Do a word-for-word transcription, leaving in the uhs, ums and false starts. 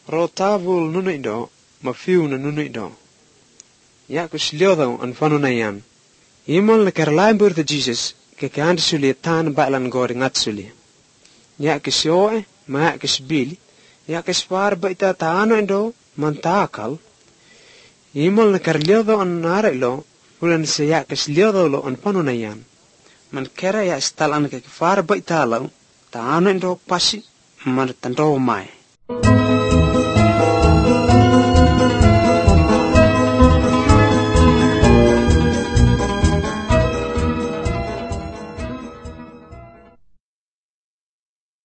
Rotavul nunui do, mafiu na nunui do. Ya kusliodo an fanu na yan. Imol na karlain burta Jesus, kekand suli tan bailan gori ngat suli. Ya kisyoe, ma ya kisbili, ya kisfar baita taano indo, mantakal. Imol na karliodo an nare lo, ulan sa ya kisliodo lo an fanu na yan. Man kera ya stalan kekfar baita lo, taano indo pasi, man tando mai.